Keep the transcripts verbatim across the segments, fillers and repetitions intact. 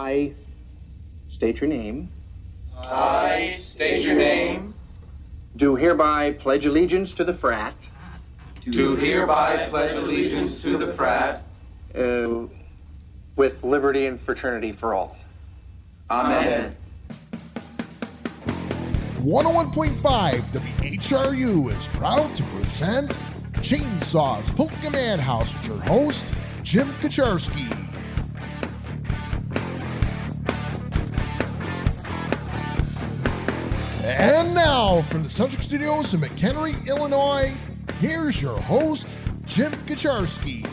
I state your name. I state your name. Do hereby pledge allegiance to the frat. Do hereby pledge allegiance to the frat. Uh, with liberty and fraternity for all. Amen. one oh one point five W H R U is proud to present Chainsaws Polka Madhouse with your host, Jim Kaczarski. And now, from the Centric Studios in McHenry, Illinois, here's your host, Jim Kaczarski.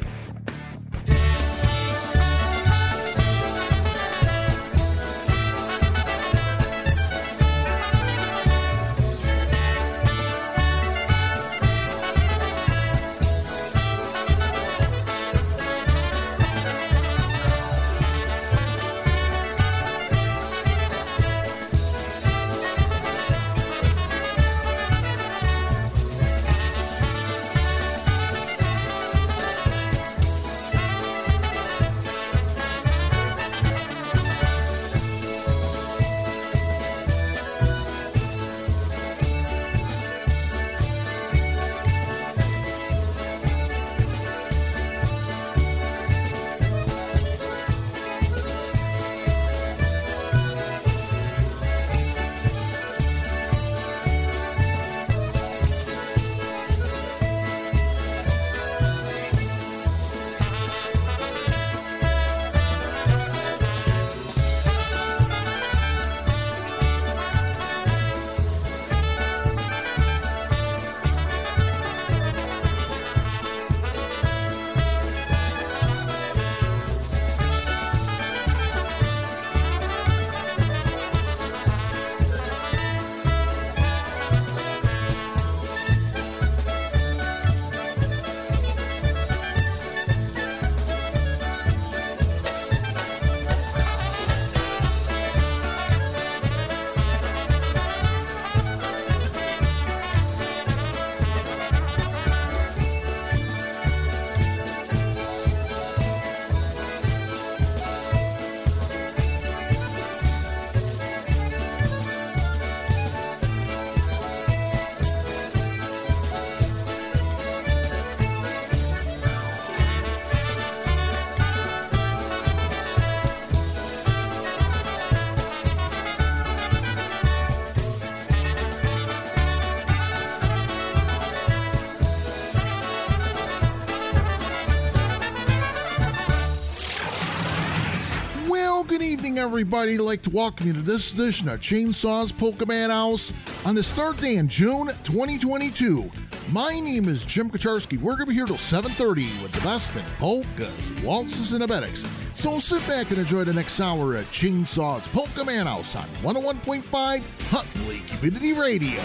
Everybody, I'd like to welcome you to this edition of Chainsaws Polka Madhouse on this third day in June twenty twenty-two. My name is Jim Kaczarski. We're going to be here till seven thirty with the best in polkas, waltzes, and abetics. So sit back and enjoy the next hour at Chainsaws Polka Madhouse on one oh one point five Huntley Community Radio.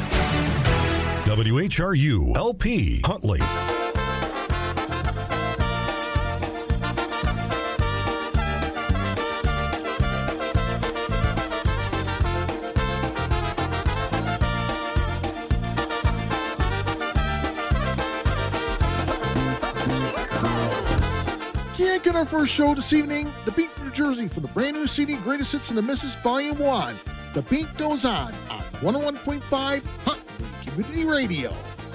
W H R U L P Huntley. Get our first show this evening, The Beat from New Jersey for the brand new C D Greatest Hits and the Misses Volume one. The Beat Goes On on one oh one point five Huntley Community Radio.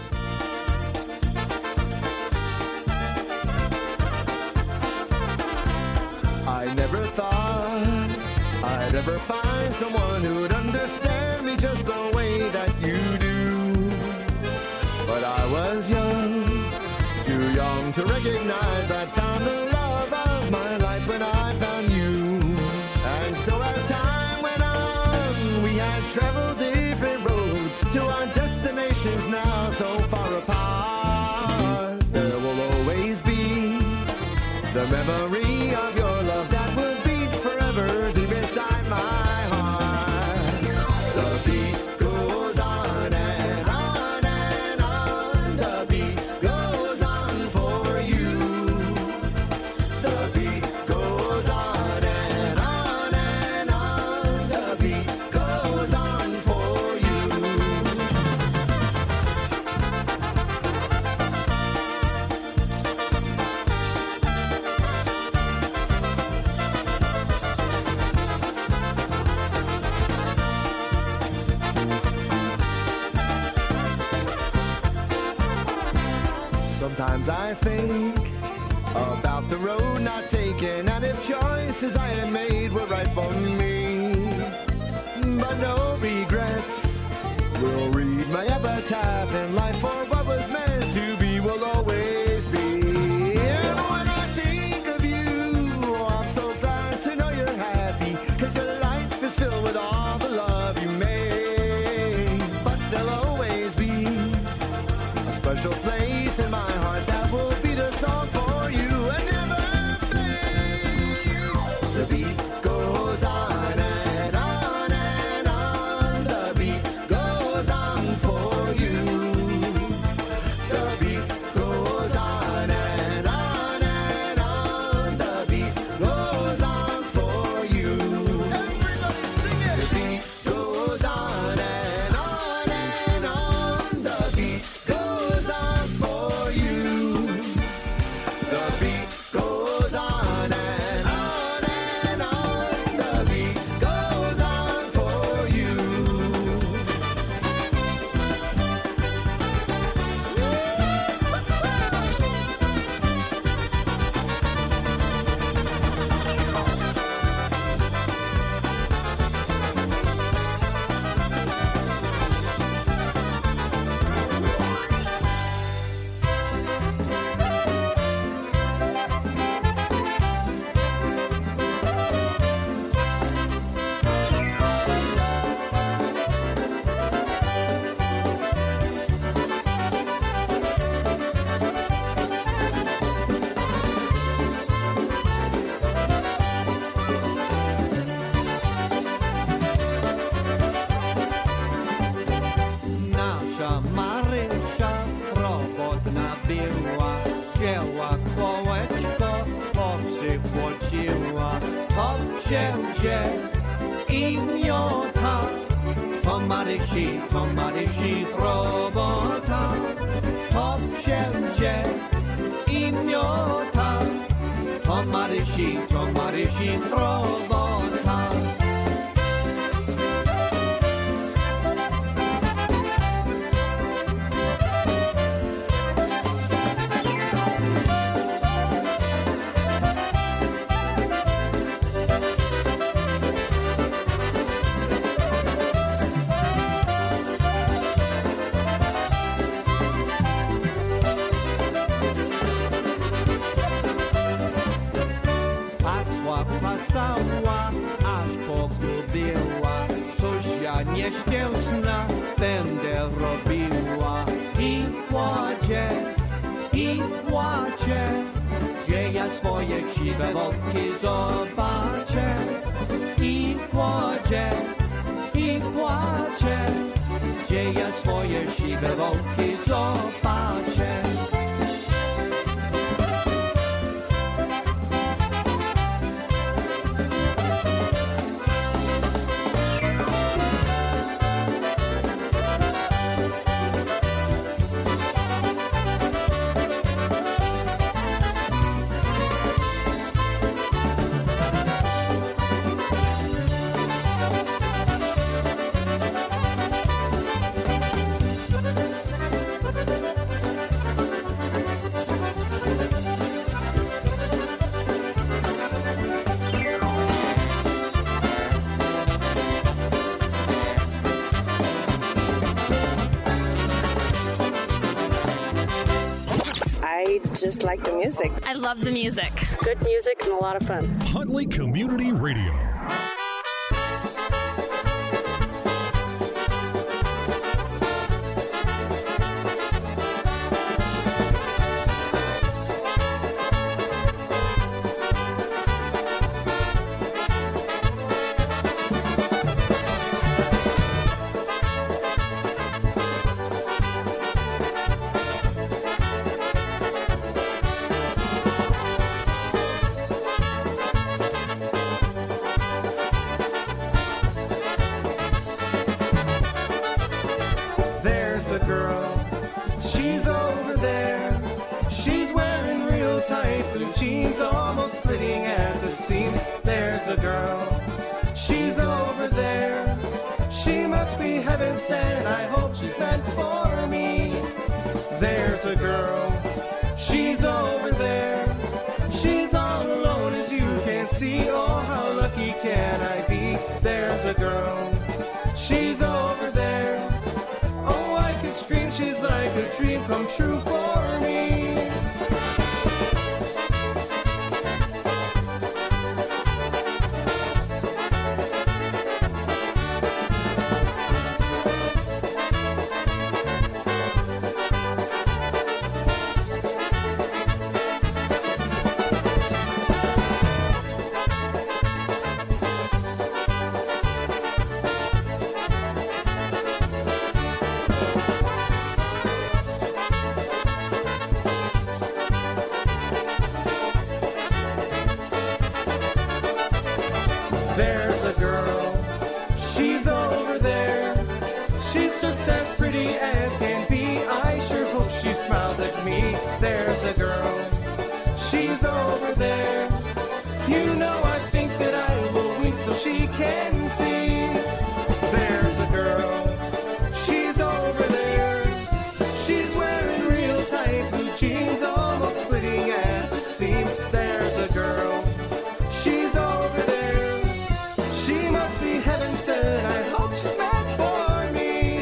I never thought I'd ever find someone who'd understand me just the way that you do. But I was young, too young to recognize I'd found the love of my life when I found you. And so as time went on, we had traveled different roads to our destinations now so far apart. There will always be the memory of your love that will beat forever deep inside my heart. The beat goes on and on and on. The beat goes on for you. The beat goes on and on and on. The beat goes on for you. Sometimes I think about the road not taken, and if choices I had made were right for me. But no regrets, will read my epitaph in life, for what was meant to be will always be. And when I think of you, I'm so glad to know you're happy, 'cause your life is filled with all the love you made. But there'll always be a special place in my heart that will beat a song for you and never fade. The beat goes on and on and on. The beat goes on for you. The beat goes on and on and on. The beat goes on for you. Everybody sing it. The beat goes on and on and on. The beat goes on for you. The beat goes on and on and on. The beat goes on for you. Nasza Marysia robotna była, dzieła kołeczko powsypłaciła. Powziął się i miota, to Marysi, to Marysi robota. Powziął się i miota, to Marysi, to Marysi robota. Pasła, pasała, aż pogubiła. Coś ja nieszczęsna będę robiła. I płacze, i płacze, gdzie ja swoje siwe wątki zobaczę. I płacze, i płacze, gdzie ja swoje siwe wątki zobaczę. I just like the music. I love the music. Good music and a lot of fun. Huntley Community Radio. There's a girl, she's over there. She's wearing real tight blue jeans, almost splitting at the seams. There's a girl, she's over there. She must be heaven sent, I hope she's meant for me. There's a girl, She's over there. She's all alone as you can see. Oh, how lucky can I be? There's a girl. She's over there. Oh, I could scream. She's like a dream come true for me. There's a girl, she's over there. She's just as pretty as can be. I sure hope she smiles at me. There's a girl, she's over there. You know I think that I will wink so she can see. There's a girl, she's over there. She's wearing real tight blue jeans, almost splitting at the seams. There's a girl, she's over there. She must be heaven sent. I hope she's meant for me.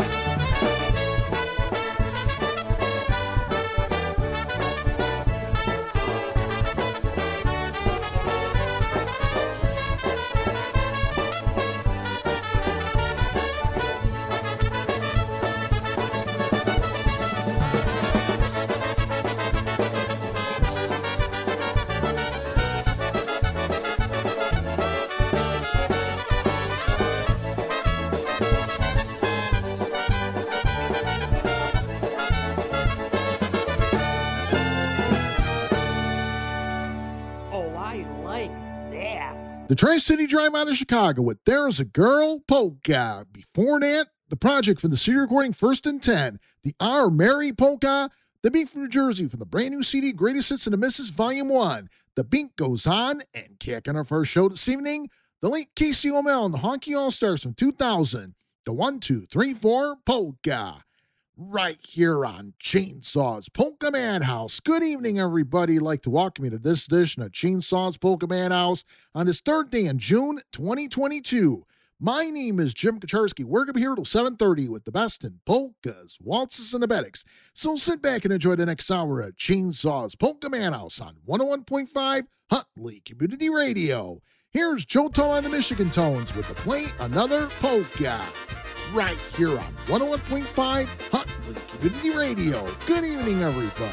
The Tri-City Drive out of Chicago with There's a Girl Polka. Before that, the project from the C D recording First and Ten, the Our Merry Polka. The Beat from New Jersey from the brand new C D Greatest Hits and the Misses Volume one. The Beat Goes On, and kicking our first show this evening, the late Casey O'Mell and the Honky All-Stars from two thousand. The one, two, three, four Polka. Right here on Chainsaws Polka Madhouse. Good evening, everybody. I'd like to welcome you to this edition of Chainsaws Polka Madhouse on this third day in June twenty twenty-two. My name is Jim Kaczarski. We're going to be here till seven thirty with the best in polkas, waltzes, and abetics. So sit back and enjoy the next hour of Chainsaws Polka Madhouse on one oh one point five Huntley Community Radio. Here's Joe Toe on the Michigan Tones with the Play Another Polka. Right here on one oh one point five Huntley Community Radio. Good evening, everybody.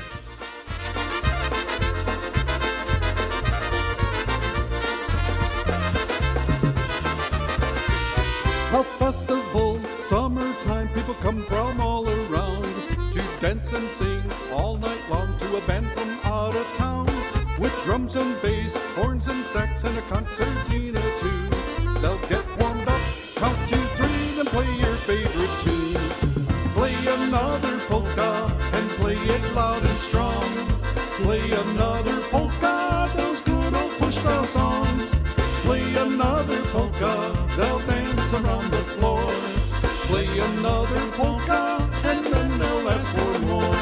A festival, summertime, people come from all around to dance and sing all night long to a band from out of town. With drums and bass, horns and sax, and a concertina too. They'll get warmed up, count to three, then play your favorite tune. Play another polka, and play it loud and strong. Play another polka, those good old push-style songs. Play another polka, they'll dance around the floor. Play another polka, and then they'll ask for more.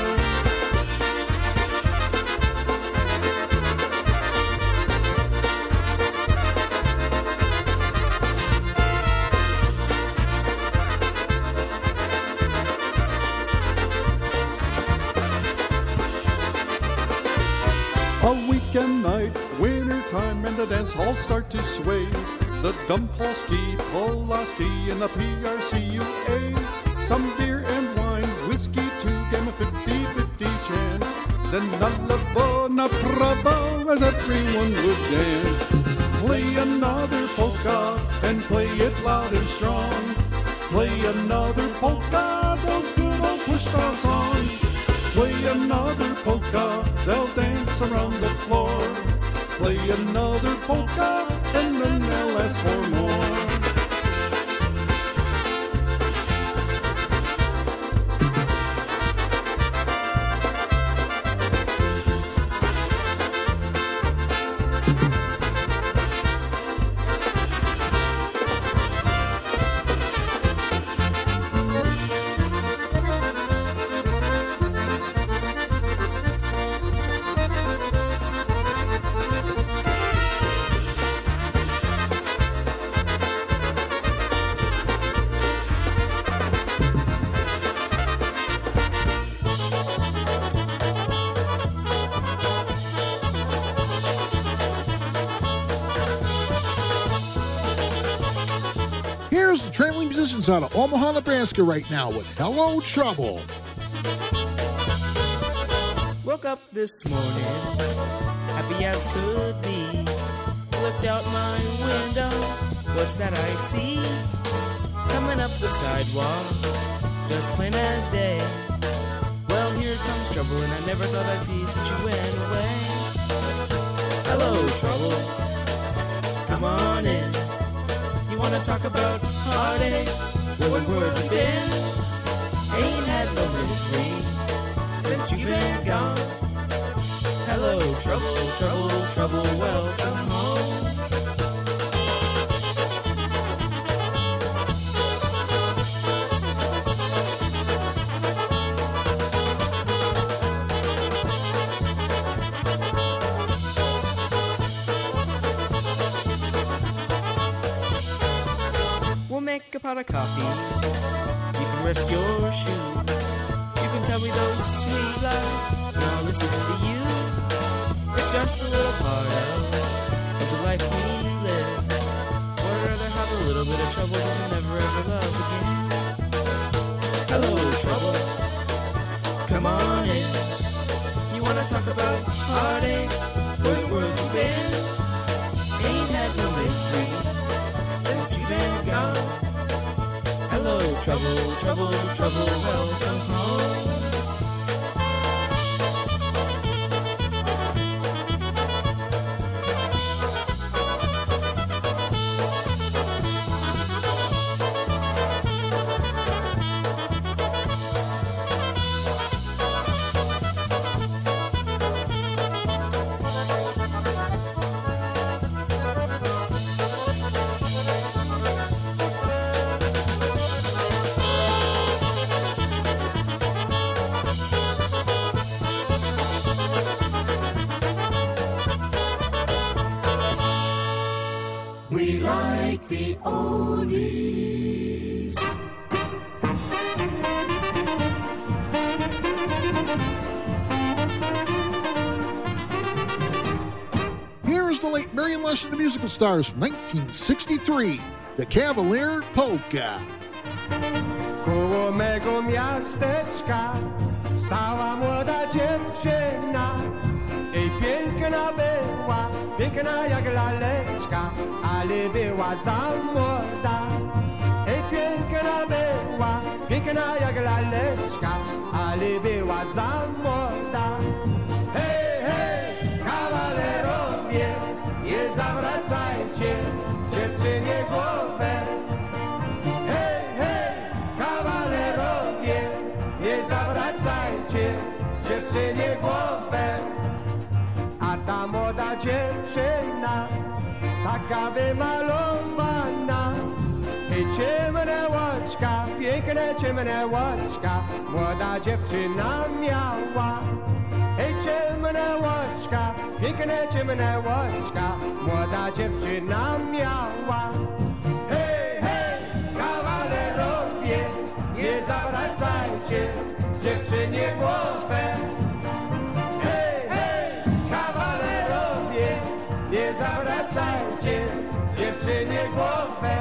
A weekend night, winter time, and the dance halls start to sway. The Dumpolski, Pulaski, and the P R C U A. Some beer and wine, whiskey too, game of fifty-fifty chance. Then nalabo, naprabo, as everyone would dance. Play another polka, and play it loud and strong. Play another polka, those good old push-style songs. Play another polka, they'll dance around the floor. Play another polka, and then they'll ask for more. Here's the traveling musicians out of Omaha, Nebraska right now with Hello Trouble. Woke up this morning, happy as could be. Looked out my window, what's that I see? Coming up the sidewalk, just plain as day. Well, here comes trouble, and I never thought I'd see since you went away. Hello, trouble, come on in. You wanna talk about heartache? Where the world you been? Ain't had no mystery since you've been gone. Hello, trouble, trouble, trouble, welcome home. We'll make a pot of coffee. You can rest your shoe. You can tell me those sweet lies. Now listen to you. It's just a little part of, of the life we live. Would rather have a little bit of trouble than never ever love again. Hello, trouble, come on in. You wanna talk about heartache? Where the world you been? Ain't had no mystery since you've been gone. Hello, trouble, trouble, trouble, welcome home. We like the oldies. Here's the late Marion Leslie and the Musical Stars from nineteen sixty-three, the Cavalier Polka. Koło mego miasteczka stała młoda dziewczyna. Ej, piękna była, piękna jak laleczka, ale była za młoda. Ej, piękna była, piękna jak laleczka, ale była za młoda. Hej, hej, kawalerowie, nie zawracajcie dziewczynie głowę. Hej, hej, kawalerowie, nie zawracajcie dziewczynie głowę. A ta młoda dziewczyna, taka wymalowana, i ciemne łoczka, piękne ciemne łoczka, młoda dziewczyna miała. Ej, ciemne łoczka, piękne ciemne łoczka, młoda dziewczyna miała. Hej, hej, kawalerowie, nie zawracajcie dziewczynie głowę. Nie zawracajcie dziewczynie głowę.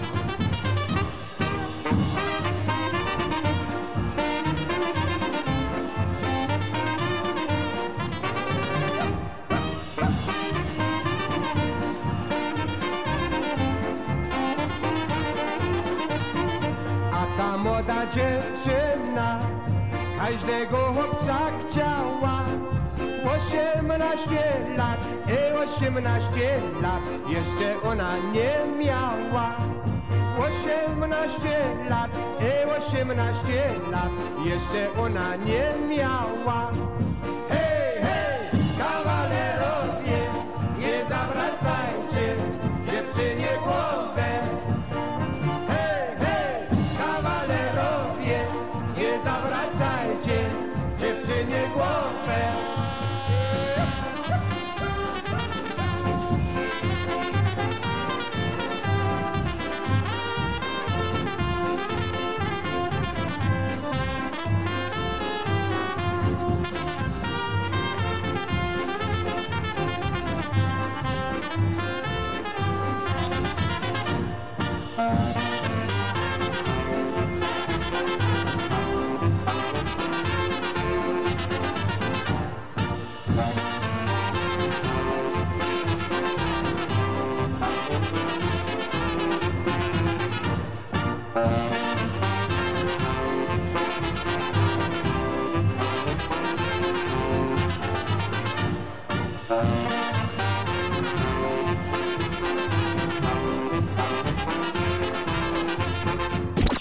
A ta młoda dziewczyna każdego chłopca chciała. Osiemnaście lat, ej, osiemnaście lat, jeszcze ona nie miała. Osiemnaście lat, ej, osiemnaście lat, jeszcze ona nie miała. Hej, hej, kawalerowie, nie zawracajcie dziewczynie głowę. Hej, hej, kawalerowie, nie zawracajcie dziewczynie głowę.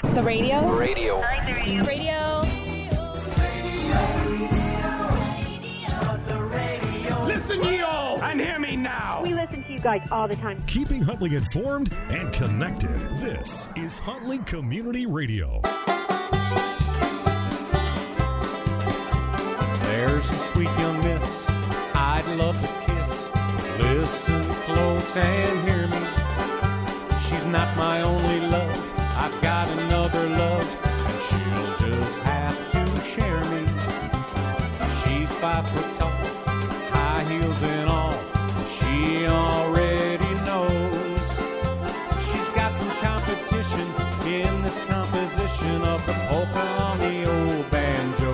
The radio? Radio. I like the radio. Radio. Listen, ye all, and hear me now. We listen to you guys all the time. Keeping Huntley informed and connected. This is Huntley Community Radio. There's a sweet young miss I'd love to kiss. Listen close and hear me. She's not my only love. I've got another love, and she'll just have to share me. She's five foot tall, high heels and all. She already knows she's got some competition in this composition of the polka on the old banjo.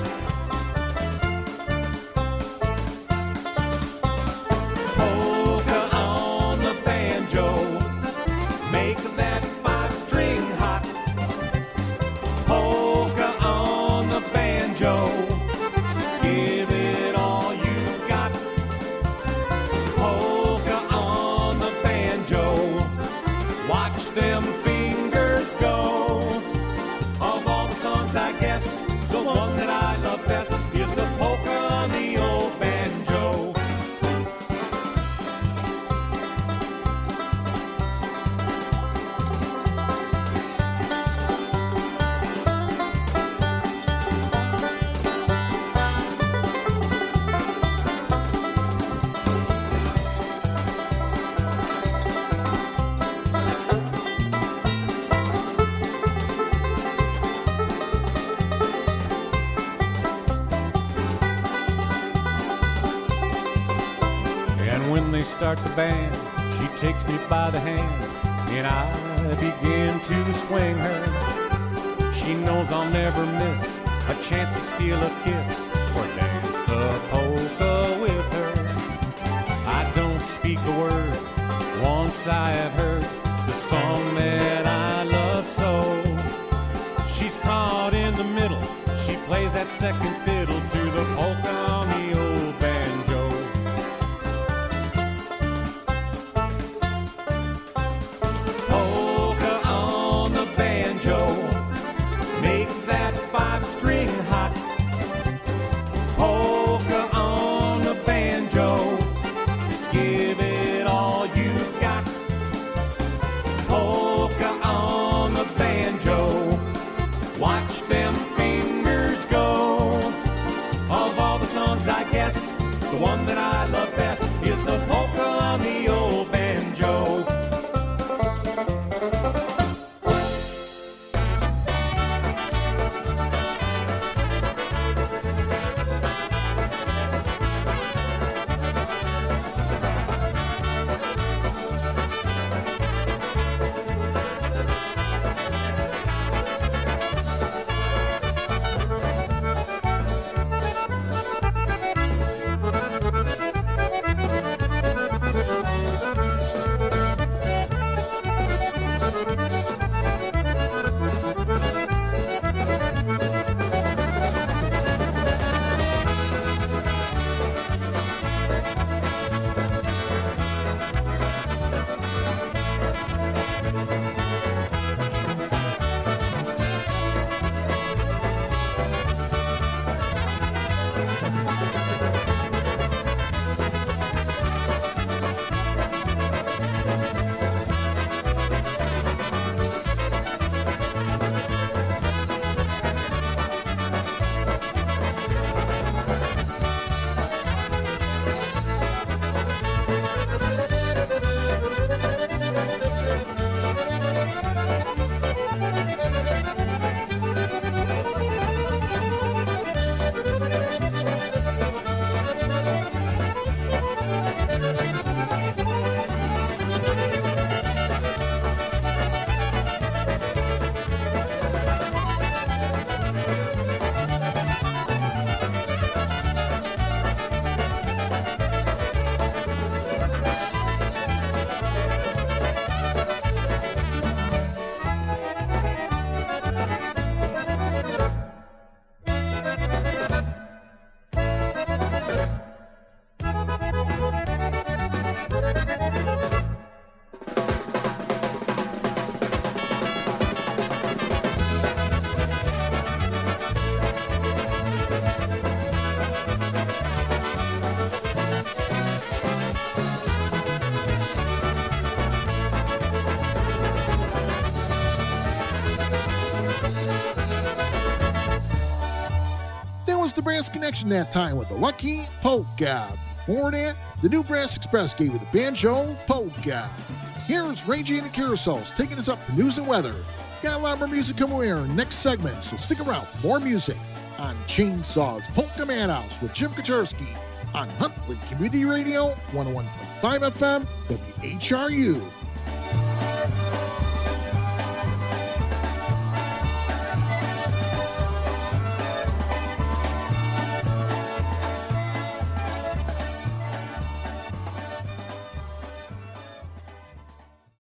Polka on the banjo, make that five string hot. Polka on the banjo, give it all you've got. Polka on the banjo, watch them fingers go. Of all the songs, I guess the one that I love best is the polka on the old banjo. And when they start the band, she takes me by the hand, and I begin to swing her. She knows I'll never miss a chance to steal a kiss or dance the polka with her. I don't speak a word, once I have heard the song that I love so. She's caught in the middle, she plays that second fiddle to the polka on the old banjo. Polka on the banjo, make that five string hot. Polka on the banjo, give it all you've got. Polka on the banjo, watch them fingers go. Of all the songs, I guess brass connection that time with the Lucky Polka. Before that, the New Brass Express gave you the Banjo Polka. Here's Ray J and the Carousels taking us up to news and weather. Got a lot more music coming here in next segment, so stick around for more music on Chainsaw's Polka Madhouse with Jim Kaczorski on Huntley Community Radio, one oh one point five F M, W H R U.